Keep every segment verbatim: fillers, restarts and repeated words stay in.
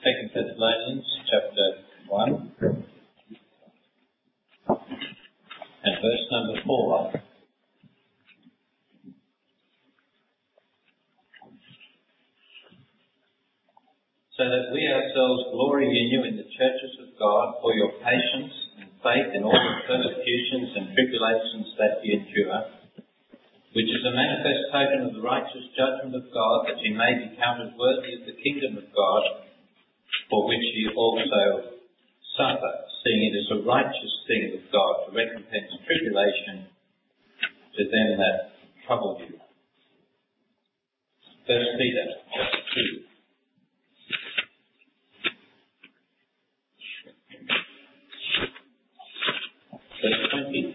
Second Thessalonians chapter one and verse number four. So that we ourselves glory in you in the churches of God for your patience and faith in all the persecutions and tribulations that ye endure, which is a manifest token of the righteous judgment of God, that ye may be counted worthy of the kingdom of God, for which ye also suffer, seeing it is a righteous thing of God to recompense tribulation to them that trouble you. First Peter chapter two. Verse twenty.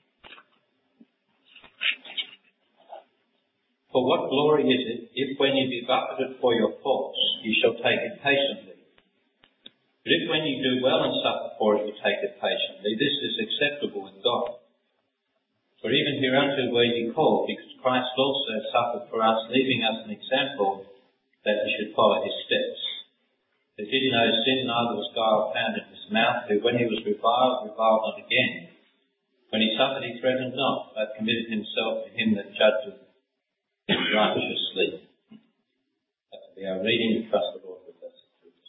For what glory is it, if when ye be buffeted for your faults, ye shall take it patiently? But if when ye do well and suffer for it, ye take it patiently, this is acceptable with God. For even hereunto were ye called, because Christ also suffered for us, leaving us an example that we should follow his steps. That did no sin, neither was guile found in his mouth, who when he was reviled, reviled not again. When he suffered, he threatened not, but committed himself to him that judgeth righteously. That will be our reading. We trust the Lord with us.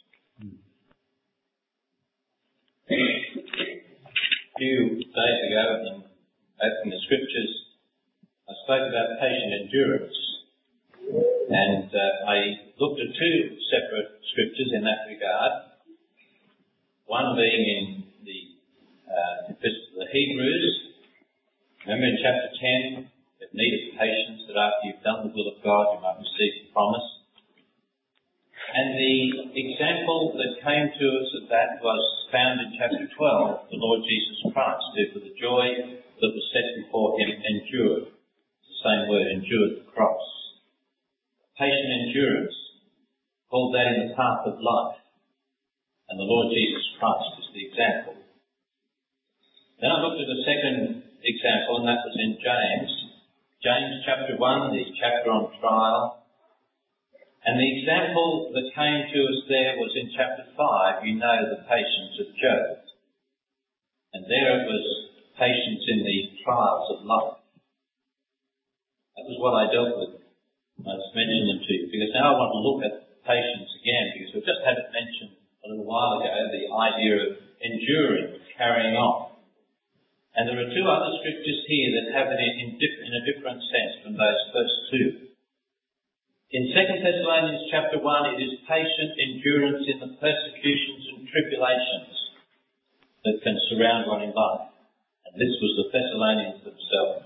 A few days ago, in opening the scriptures, I spoke about patient endurance, and uh, I looked at two separate scriptures in that regard. One being in the uh, Epistle to the Hebrews. Remember in chapter ten, it needed patience that after you've done the will of God, you might receive the promise. And the example that came to us of that was found in chapter twelve, the Lord Jesus Christ, who for the joy that was set before him endured. It's the same word, endured the cross. Patient endurance, called that in the path of life. And the Lord Jesus Christ is the example. Then I looked at a second example, and that was in James. James chapter one, the chapter on trial. And the example that came to us there was in chapter five, you know the patience of Job. And there it was patience in the trials of life. That was what I dealt with. I just mentioned them to you, because now I want to look at patience again, because we've just had it mentioned a little while ago, the idea of enduring, carrying on. And there are two other scriptures here that have it in, diff- in a different sense from those first two. In Second Thessalonians chapter one, it is patient endurance in the persecutions and tribulations that can surround one in life. And this was the Thessalonians themselves.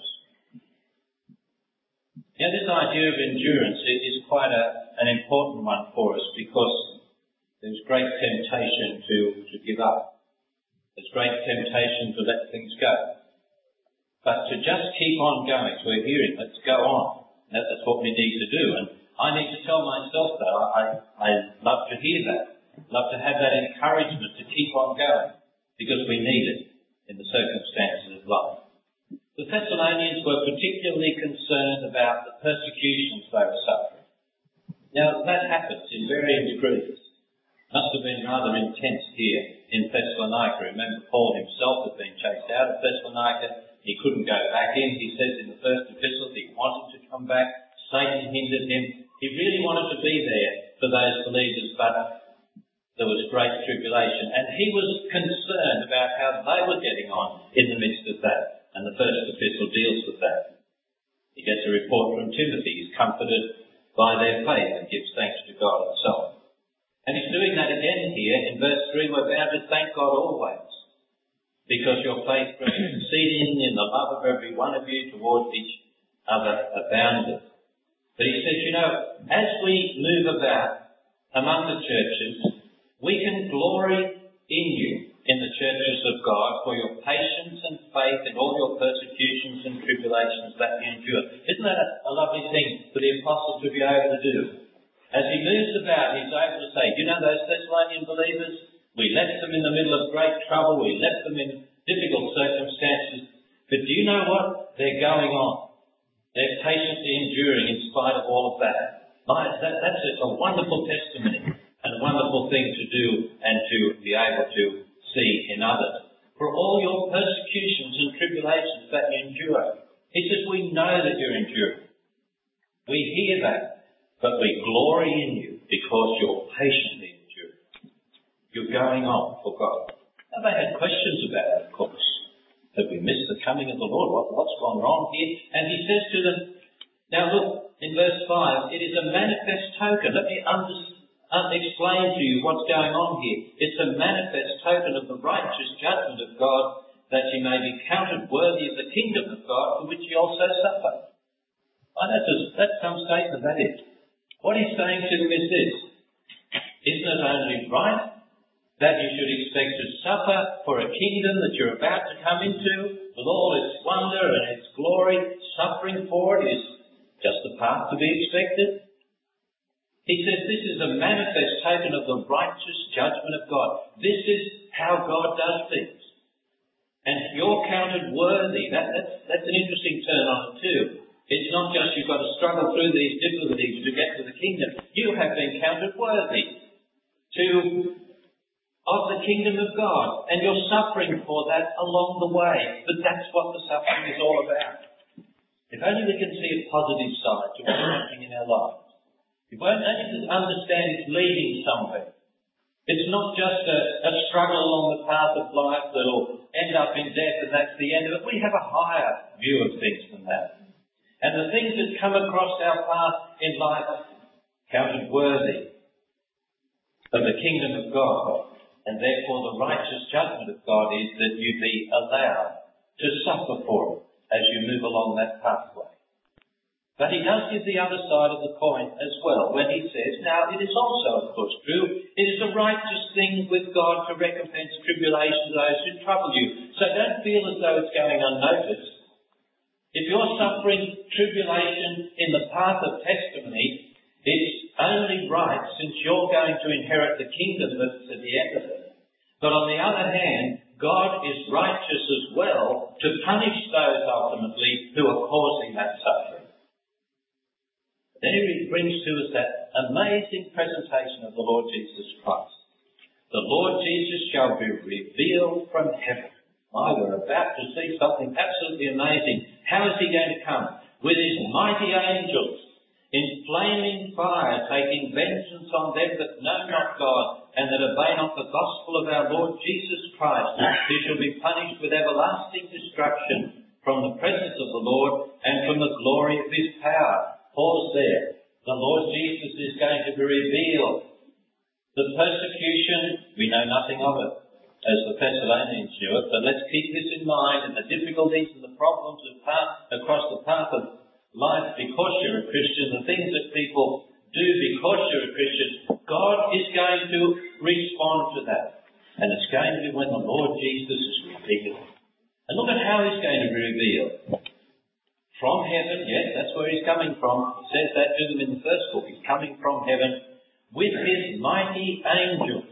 Now this idea of endurance is quite a, an important one for us, because there's great temptation to, to give up. There's great temptation to let things go. But to just keep on going, so we're hearing, let's go on. That, that's what we need to do. And I need to tell myself that. I, I love to hear that. Love to have that encouragement to keep on going, because we need it in the circumstances of life. The Thessalonians were particularly concerned about the persecutions they were suffering. Now that happens in varying degrees. Must have been rather intense here in Thessalonica. Remember, Paul himself had been chased out of Thessalonica. He couldn't go back in. He says in the first epistle he wanted to come back. Satan hindered him. He really wanted to be there for those believers, but there was great tribulation. And he was concerned about how they were getting on in the midst of that. And the first epistle deals with that. He gets a report from Timothy. He's comforted by their faith and gives thanks to God and so on. And he's doing that again here in verse three. We're bound to thank God always, because your faith grows exceeding in the love of every one of you towards each other abounded. But he says, you know, as we move about among the churches, we can glory in you, in the churches of God, for your patience and faith in all your persecutions and tribulations that you endure. Isn't that a, a lovely thing for the apostle to be able to do? As he moves about, he's able to say, you know those Thessalonian believers? We left them in the middle of great trouble. We left them in difficult circumstances. But do you know what? They're going on. They're patiently enduring in spite of all of that. That that's a wonderful testimony and a wonderful remarkable thing to do and to be able to see in others. For all your persecutions and tribulations that you endure. He says, we know that you're enduring. We hear that, but we glory in you because you're patiently enduring. You're going on for God. Now they had questions about it, of course. Have we missed the coming of the Lord? What, what's gone wrong here? And he says to them, now look, in verse five, it is a manifest token. Let me under, uh, explain to you what's going on here. It's a manifest token of the righteous judgment of God, that you may be counted worthy of the kingdom of God, for which you also suffer. Oh, that's, a, that's some statement, that is. What he's saying to them is this: isn't it only right that you should expect to suffer for a kingdom that you're about to come into, with all its wonder and its glory? Suffering for it is just the path to be expected. He says this is a manifest token of the righteous judgment of God. This is how God does things. And you're counted worthy. That, that's, that's an interesting turn on it too. It's not just you've got to struggle through these difficulties to get to the kingdom. You have been counted worthy to of the kingdom of God. And you're suffering for that along the way. But that's what the suffering is all about. If only we can see a positive side to what's happening in our lives. If we only understand it's leading somewhere. It's not just a, a struggle along the path of life that will end up in death and that's the end of it. We have a higher view of things than that. And the things that come across our path in life counted worthy of the kingdom of God. And therefore the righteous judgment of God is that you be allowed to suffer for it as you move along that pathway. But he does give the other side of the coin as well when he says, now it is also of course true, it is a righteous thing with God to recompense tribulation to those who trouble you. So don't feel as though it's going unnoticed. If you're suffering tribulation in the path of testimony, it's only right since you're going to inherit the kingdom that's at the end of it. But on the other hand, God is righteous as well to punish those ultimately who are causing that suffering. Then he brings to us that amazing presentation of the Lord Jesus Christ. The Lord Jesus shall be revealed from heaven. Oh, we're about to see something absolutely amazing. How is he going to come? With his mighty angels, in flaming fire, taking vengeance on them that know not God, and that obey not the gospel of our Lord Jesus Christ, who shall be punished with everlasting destruction from the presence of the Lord and from the glory of his power. Pause there. The Lord Jesus is going to be revealed. The persecution, we know nothing of it, as the Thessalonians knew it, but let's keep this in mind, and the difficulties and the problems of path, across the path of life because you're a Christian, the things that people do because you're a Christian, God is going to respond to that. And it's going to be when the Lord Jesus is revealed. And look at how he's going to be revealed. From heaven, yes, that's where he's coming from. He says that to them in the first book. He's coming from heaven with his mighty angels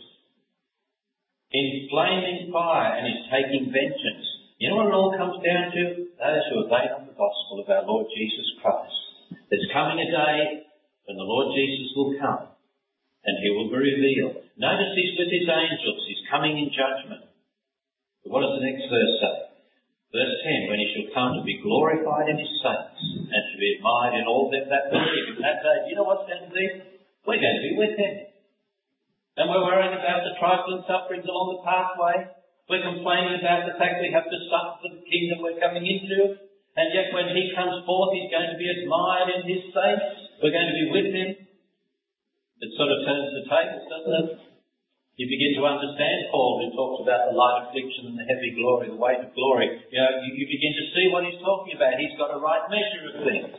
in flaming fire, and he's taking vengeance. You know what it all comes down to? Those who obey not the gospel of our Lord Jesus Christ. There's coming a day when the Lord Jesus will come and he will be revealed. Notice he's with his angels. He's coming in judgment. But what does the next verse say? Verse ten, when he shall come to be glorified in his saints and to be admired in all them that believe. In that day, do you know what's going to be? We're going to be with him. And we're worried about the trials and sufferings along the pathway. We're complaining about the fact we have to suffer for the kingdom we're coming into. And yet when he comes forth, he's going to be admired in his saints. We're going to be with him. It sort of turns the tables, doesn't it? You begin to understand Paul, who talks about the light affliction and the heavy glory, the weight of glory. You know, you, you begin to see what he's talking about. He's got a right measure of things.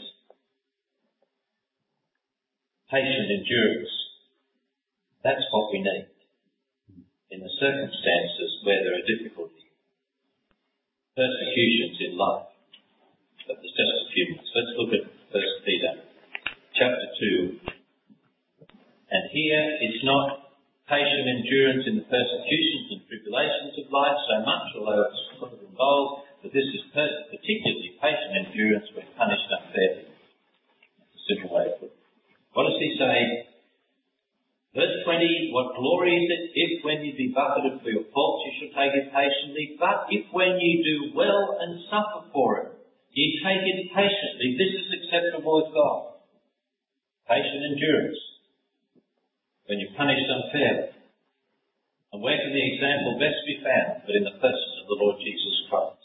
Patient endurance. That's what we need in the circumstances where there are difficulties, persecutions in life. But there's just a few minutes. Let's look at First Peter chapter two. And here it's not patient endurance in the persecutions and tribulations of life so much, although it's sort of involved, but this is particularly patient endurance when punished unfairly. That's a simple way to put it. What does he say Verse twenty, what glory is it if when you be buffeted for your faults you shall take it patiently, but if when you do well and suffer for it, you take it patiently, this is acceptable with God. Patient endurance when you're punished unfairly. And where can the example best be found but in the person of the Lord Jesus Christ?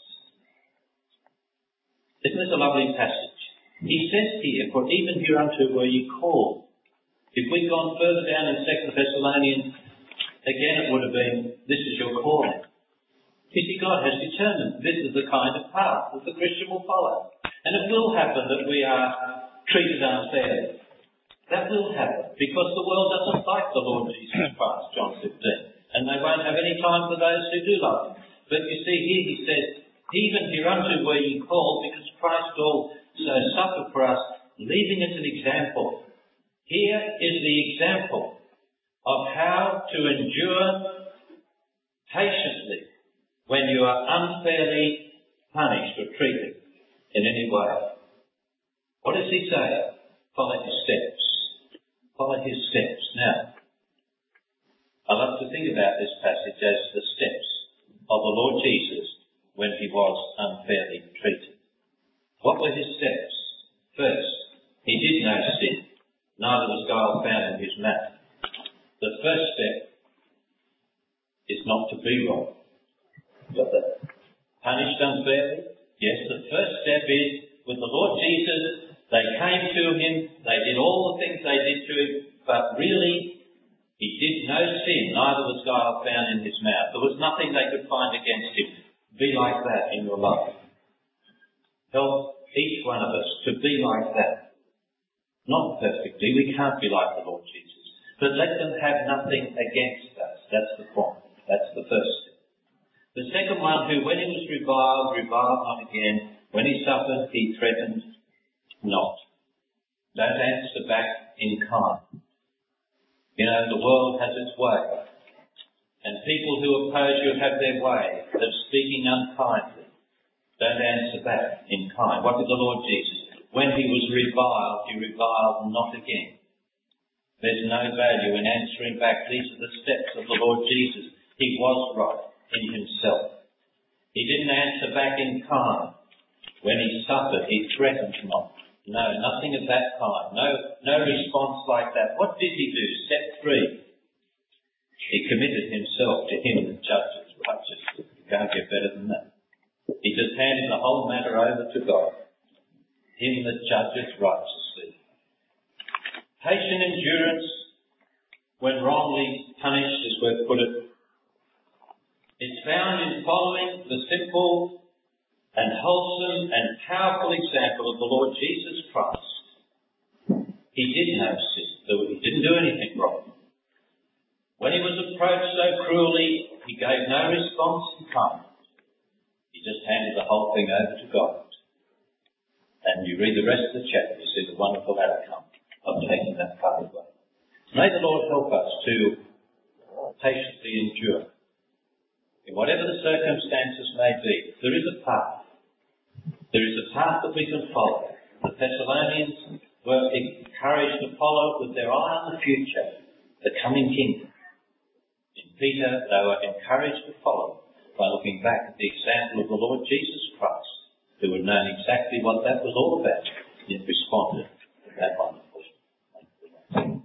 Isn't this a lovely passage? He says here, for even hereunto were ye called. If we'd gone further down in Second Thessalonians, again it would have been, this is your calling. You see, God has determined this is the kind of path that the Christian will follow. And it will happen that we are treated unfairly. That will happen, because the world doesn't like the Lord Jesus Christ, John fifteen. And they won't have any time for those who do love him. But you see here he says, even hereunto were ye called, because Christ also suffered for us, leaving us an example. Here is the example of how to endure patiently when you are unfairly punished or treated in any way. What does he say? Follow his steps. Follow his steps. Now, I love to think about this passage as the steps of the Lord Jesus when he was unfairly treated. What were his steps? First, he did no sin. Neither was guile found in his mouth. The first step is not to be wrong. Got that? Punished unfairly? Yes, the first step is, with the Lord Jesus, they came to him, they did all the things they did to him, but really, he did no sin, neither was guile found in his mouth. There was nothing they could find against him. Be like that in your life. Help each one of us to be like that. Not perfectly, we can't be like the Lord Jesus. But let them have nothing against us. That's the point. That's the first step. The second one, who when he was reviled, reviled not again. When he suffered, he threatened not. Don't answer back in kind. You know, the world has its way. And people who oppose you have their way of speaking unkindly. Don't answer back in kind. What did the Lord Jesus do? When he was reviled, he reviled not again. There's no value in answering back. These are the steps of the Lord Jesus. He was right in himself. He didn't answer back in kind. When he suffered, he threatened not. No, nothing of that kind. No, no response like that. What did he do? Step three. He committed himself to him that judges righteously. You can't get better than that. He just handed the whole matter over to God. Him that judges righteously. Patient endurance when wrongly punished, as we've put it, is found in following the simple and wholesome and powerful example of the Lord Jesus Christ. He did no sin, though he didn't do anything wrong. When he was approached so cruelly, he gave no response in kind. He just handed the whole thing over to God. And you read the rest of the chapter, you see the wonderful outcome of taking that part away. May the Lord help us to patiently endure. In whatever the circumstances may be, there is a path. There is a path that we can follow. The Thessalonians were encouraged to follow with their eye on the future, the coming kingdom. In Peter, they were encouraged to follow by looking back at the example of the Lord Jesus Christ, who had known exactly what that was all about, yet responded to that wonderful.